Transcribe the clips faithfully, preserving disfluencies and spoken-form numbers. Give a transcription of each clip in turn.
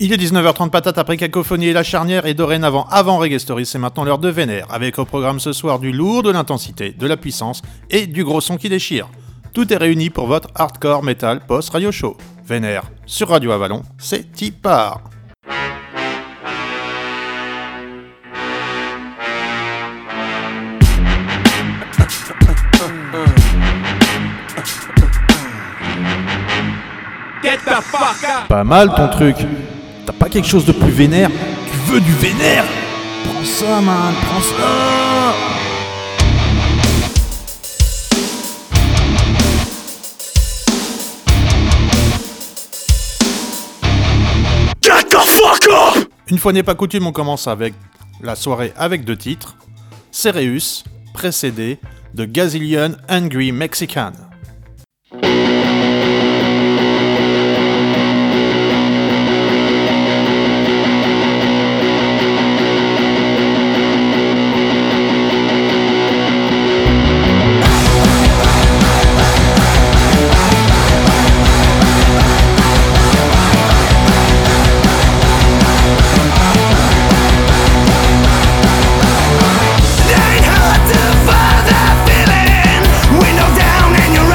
Il est dix-neuf heures trente patate après Cacophonie et la charnière et dorénavant avant Reggae Story, c'est maintenant l'heure de Vénère, avec au programme ce soir du lourd, de l'intensité, de la puissance et du gros son qui déchire. Tout est réuni pour votre hardcore metal post radio show. Vénère sur Radio Avalon, c'est y part. Get the fuck up. Pas mal ton truc. T'as pas quelque chose de plus vénère? Tu veux du vénère? Prends ça, man, prends ça. Get the fuck up. Une fois n'est pas coutume, on commence avec la soirée avec deux titres. Cereus, précédé de Gazillion Angry Mexican. Ain't hard to find that feeling. Window down and you're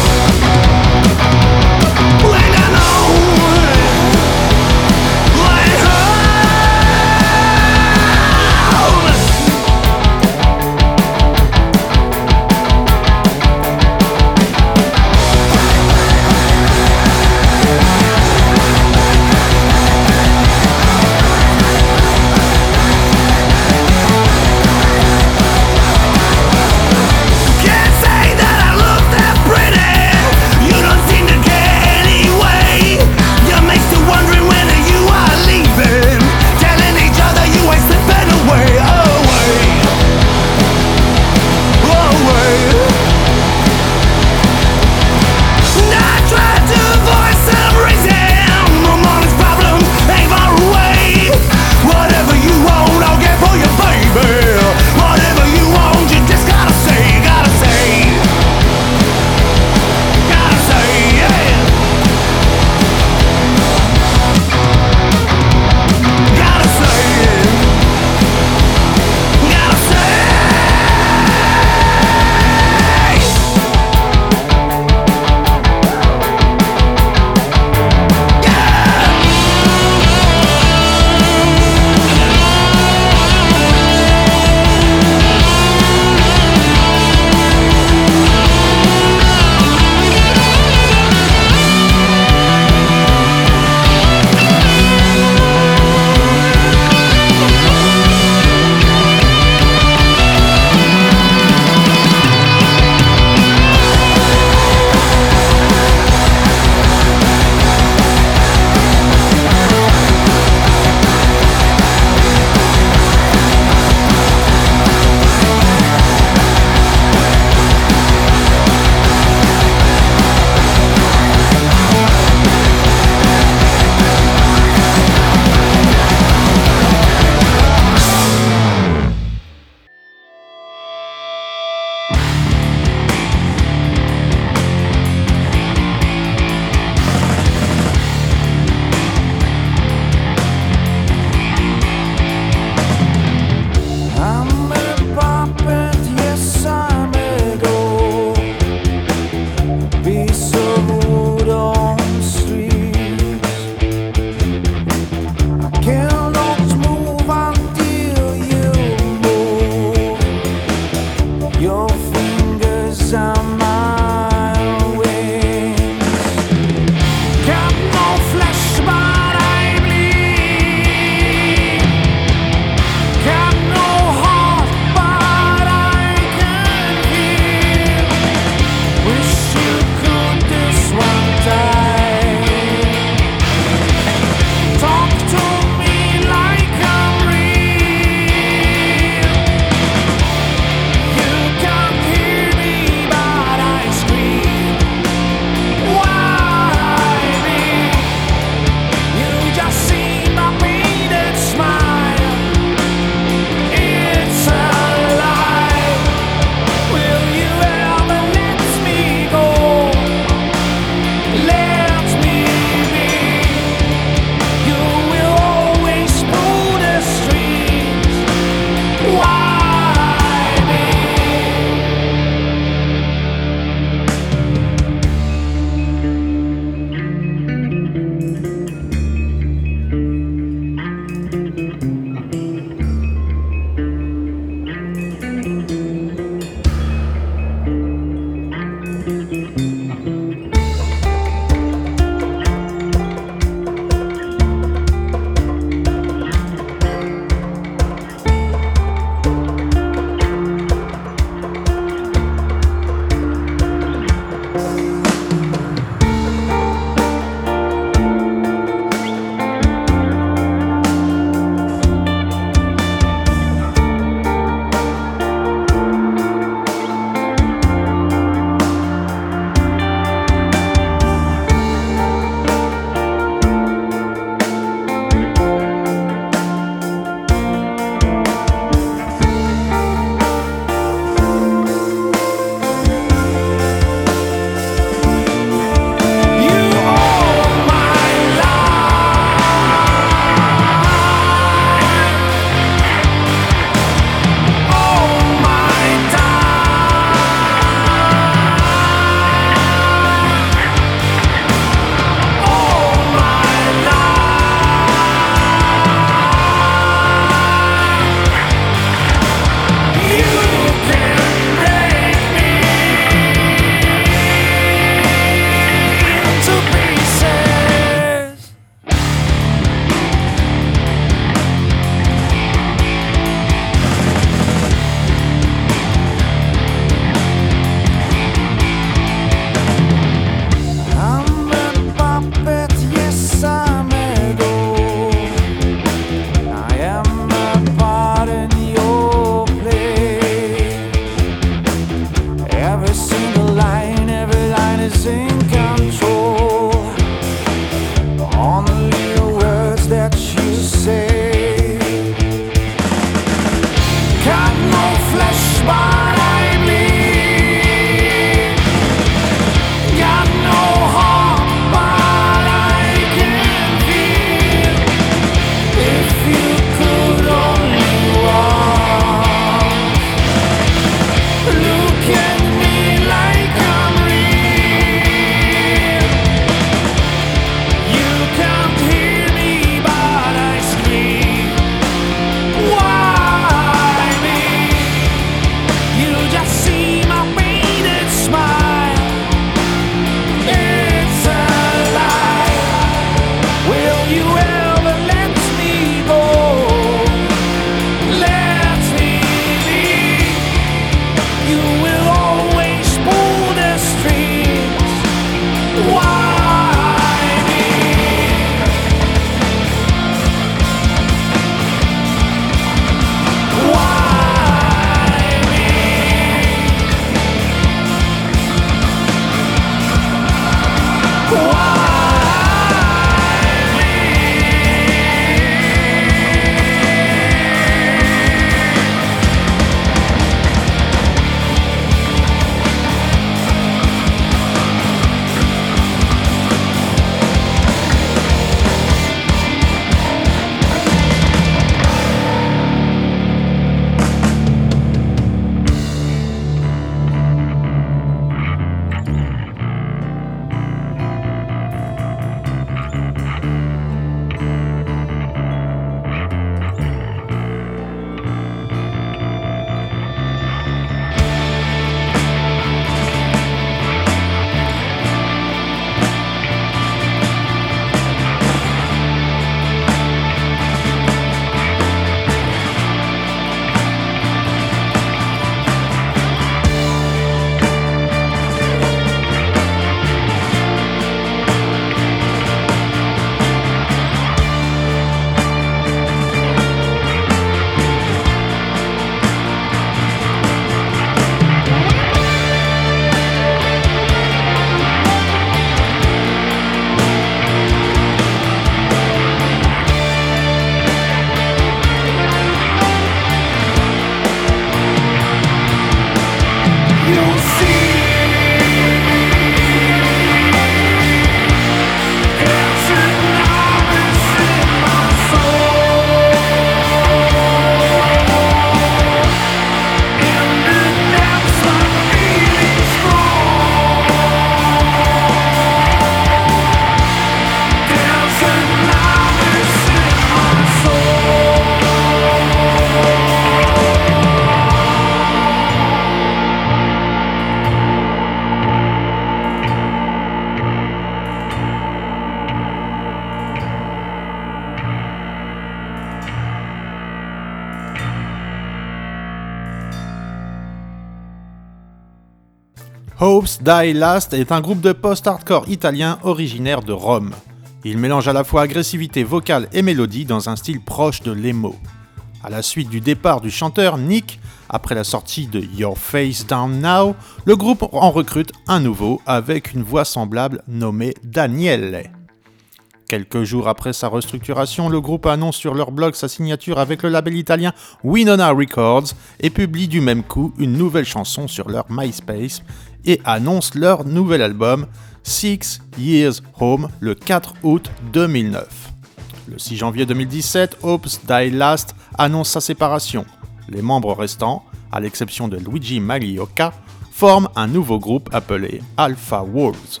Hopes Die Last est un groupe de post-hardcore italien originaire de Rome. Il mélange à la fois agressivité vocale et mélodie dans un style proche de l'emo. À la suite du départ du chanteur Nick, après la sortie de Your Face Down Now, le groupe en recrute un nouveau avec une voix semblable nommée Daniele. Quelques jours après sa restructuration, le groupe annonce sur leur blog sa signature avec le label italien Winona Records et publie du même coup une nouvelle chanson sur leur MySpace et annonce leur nouvel album Six Years Home le quatre août deux mille neuf. Le six janvier deux mille dix-sept, Hopes Die Last annonce sa séparation. Les membres restants, à l'exception de Luigi Magliocca, forment un nouveau groupe appelé Alpha Wolves.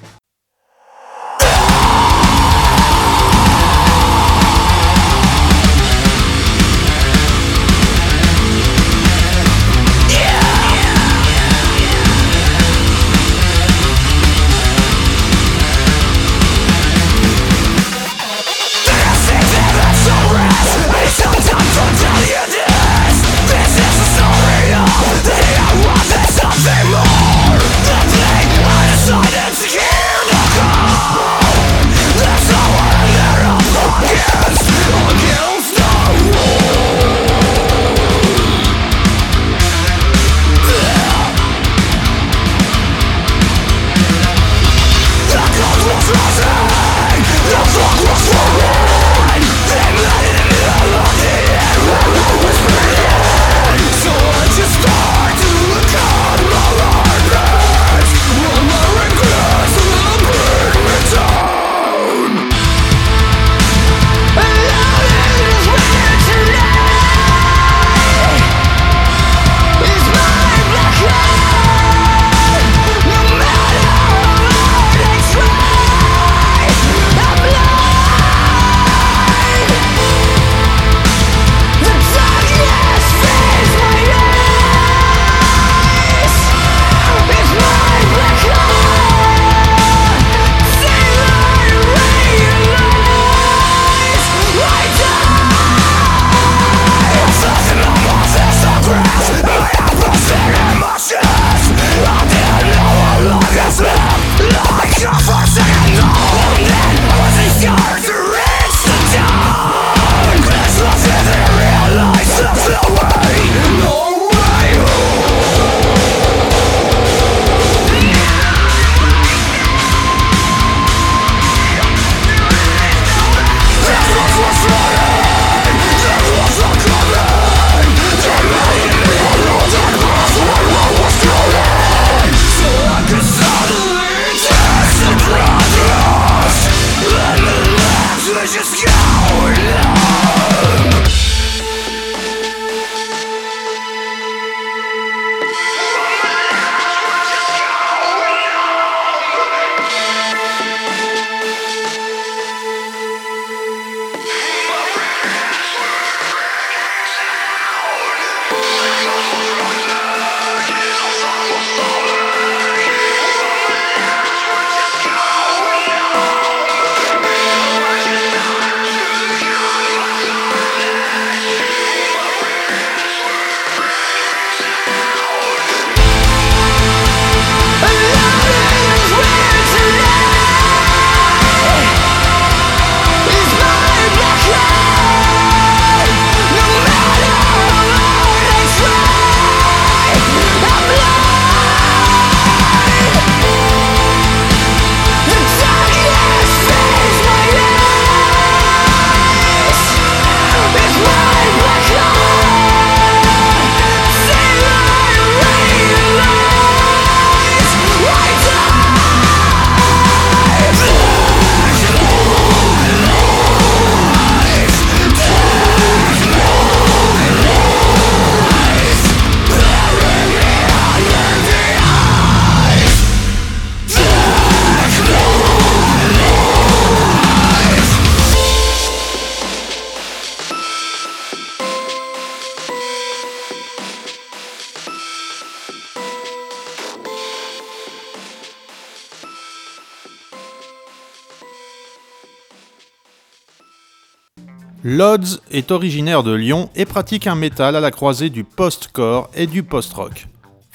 Lodz est originaire de Lyon et pratique un métal à la croisée du post-core et du post-rock.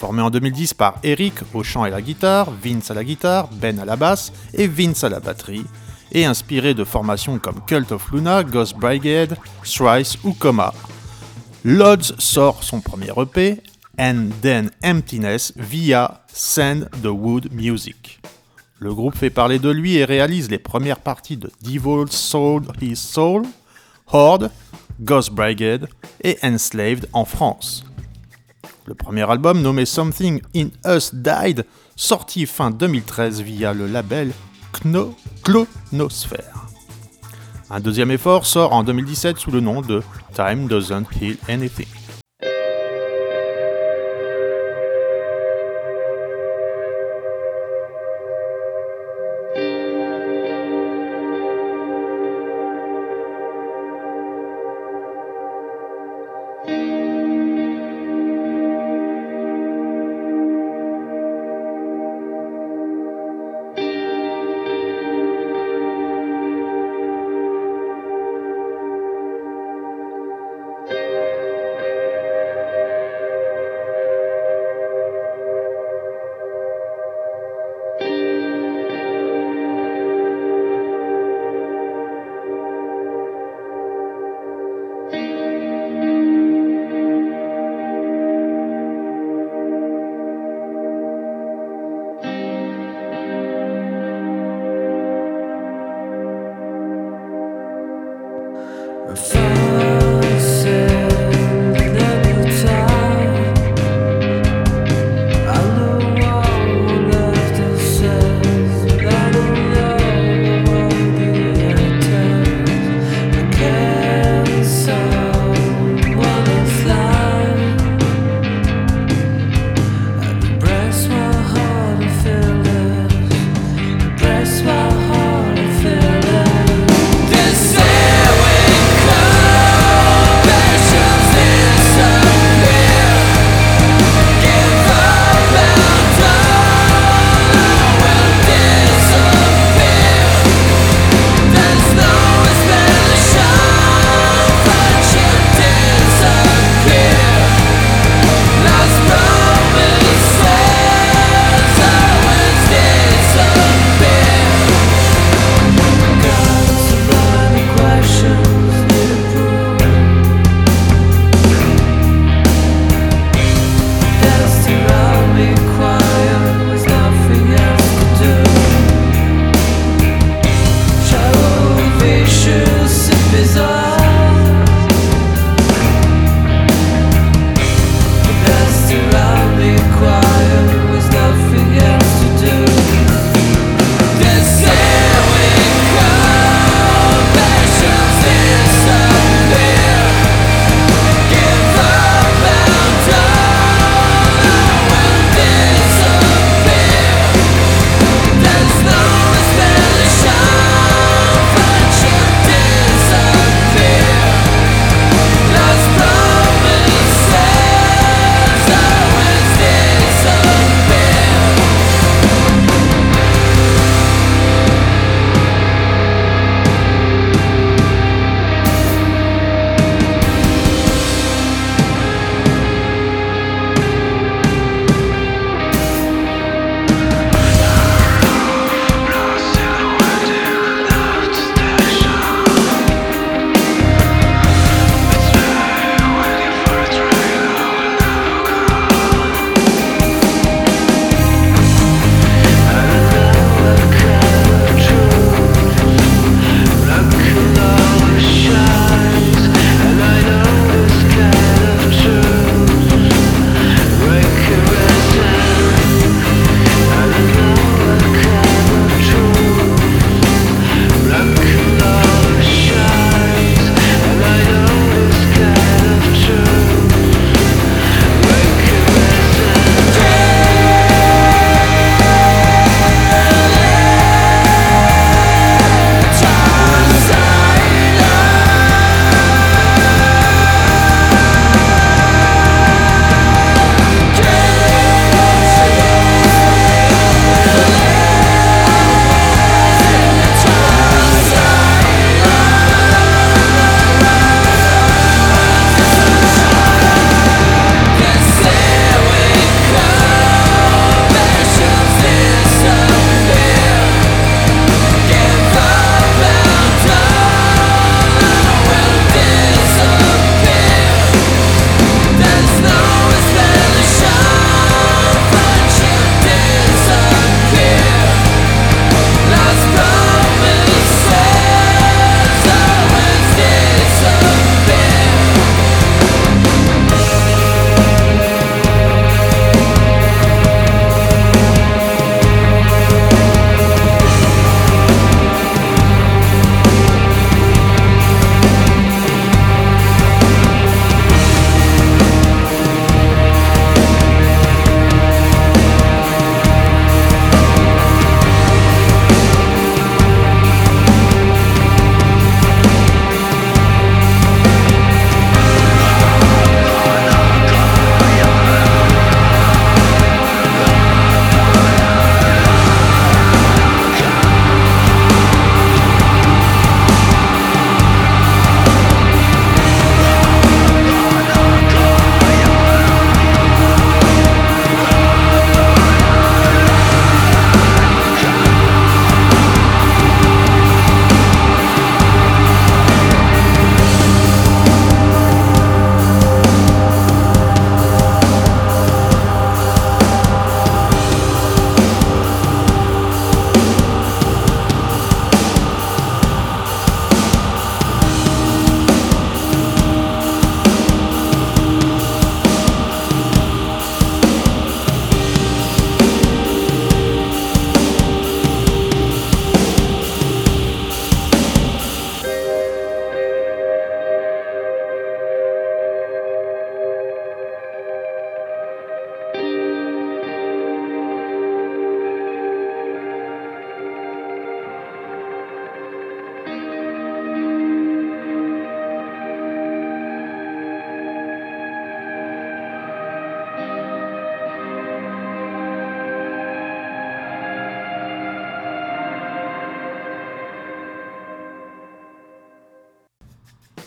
Formé en deux mille dix par Eric au chant et la guitare, Vince à la guitare, Ben à la basse et Vince à la batterie, et inspiré de formations comme Cult of Luna, Ghost Brigade, Thrice ou Coma, Lodz sort son premier E P, And Then Emptiness, via Send the Wood Music. Le groupe fait parler de lui et réalise les premières parties de Devil Sold His Soul, Horde, Ghost Brigade et Enslaved en France. Le premier album, nommé Something in Us Died, sorti fin deux mille treize via le label Kno- Clonosphere. Un deuxième effort sort en deux mille dix-sept sous le nom de Time Doesn't Heal Anything. This air we come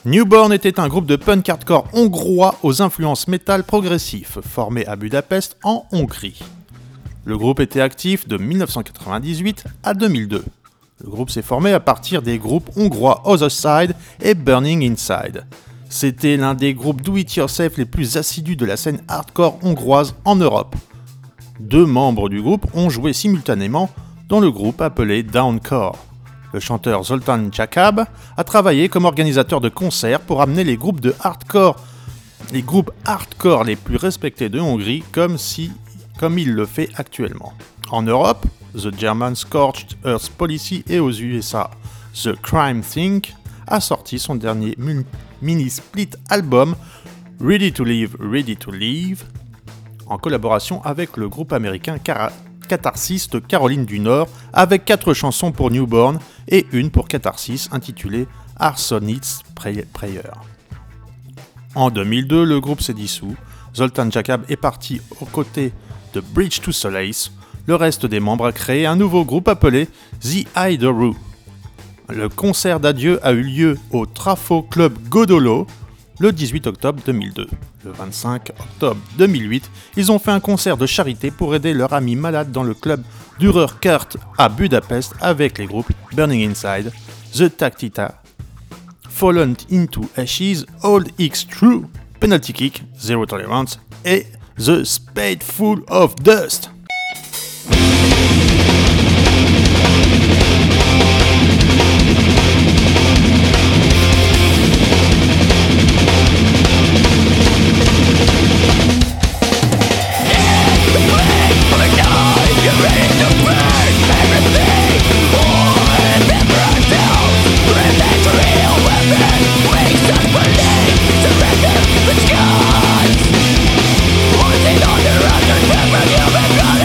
Newborn était un groupe de punk hardcore hongrois aux influences métal progressif, formé à Budapest en Hongrie. Le groupe était actif de dix-neuf cent quatre-vingt-dix-huit à deux mille deux. Le groupe s'est formé à partir des groupes hongrois Other Side et Burning Inside. C'était l'un des groupes do-it-yourself les plus assidus de la scène hardcore hongroise en Europe. Deux membres du groupe ont joué simultanément dans le groupe appelé Downcore. Le chanteur Zoltán Jakab a travaillé comme organisateur de concerts pour amener les groupes de hardcore, les groupes hardcore les plus respectés de Hongrie, comme, si, comme il le fait actuellement. En Europe, The German Scorched Earth Policy et aux U S A, The Crime Think a sorti son dernier mini-split album Ready to Live, Ready to Live en collaboration avec le groupe américain Cara- Catharsis de Caroline du Nord, avec quatre chansons pour Newborn et une pour Catharsis intitulée Arsonist's Prayer. En deux mille deux, le groupe s'est dissous. Zoltán Jakab est parti aux côtés de Bridge to Solace. Le reste des membres a créé un nouveau groupe appelé The Idoru. Le concert d'adieu a eu lieu au Trafo Club Godolo le dix-huit octobre deux mille deux. Le vingt-cinq octobre deux mille huit, ils ont fait un concert de charité pour aider leur ami malade dans le club Durerkert à Budapest avec les groupes Burning Inside, The Tactita, Fallen into Ashes, Old X True, Penalty Kick, Zero Tolerance et The Spadeful of Dust. Surrender, under, under, never give it up.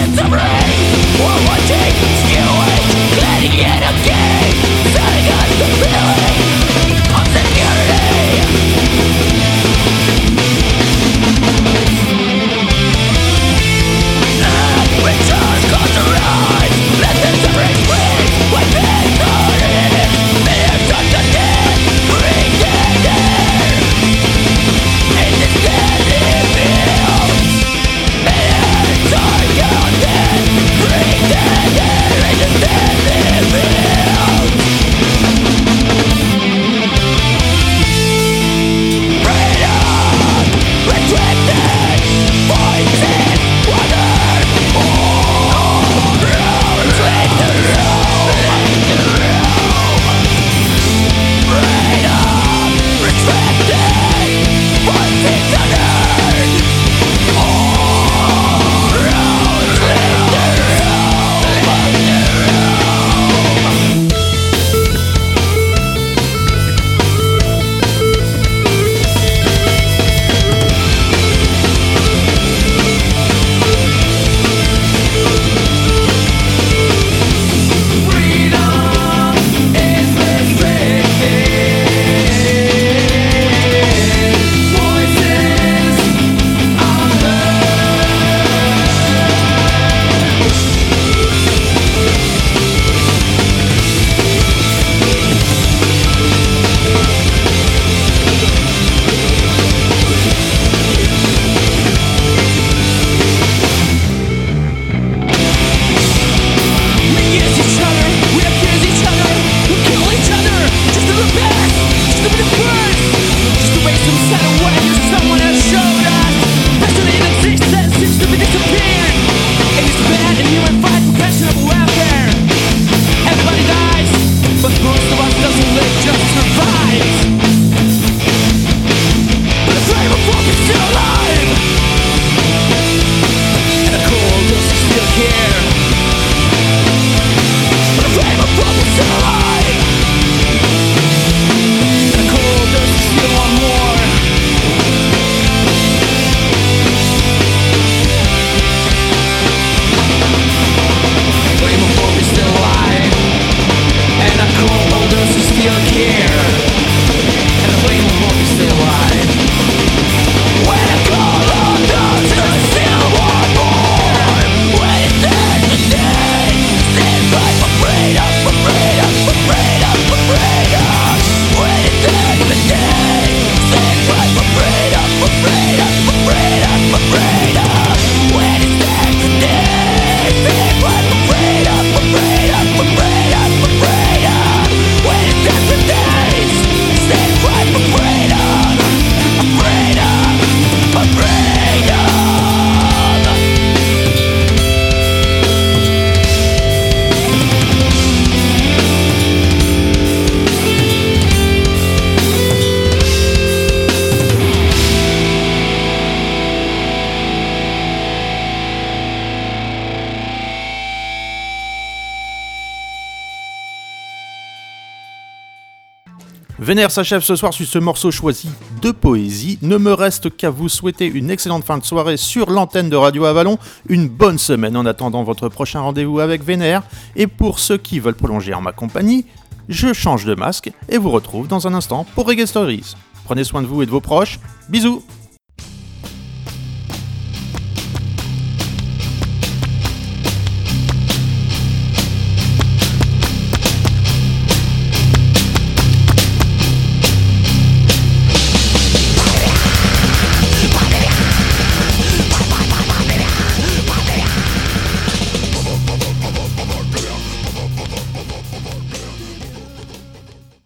Vénère s'achève ce soir sur ce morceau choisi de poésie. Ne me reste qu'à vous souhaiter une excellente fin de soirée sur l'antenne de Radio Avalon, une bonne semaine en attendant votre prochain rendez-vous avec Vénère. Et pour ceux qui veulent prolonger en ma compagnie, je change de masque et vous retrouve dans un instant pour Reggae Stories. Prenez soin de vous et de vos proches. Bisous!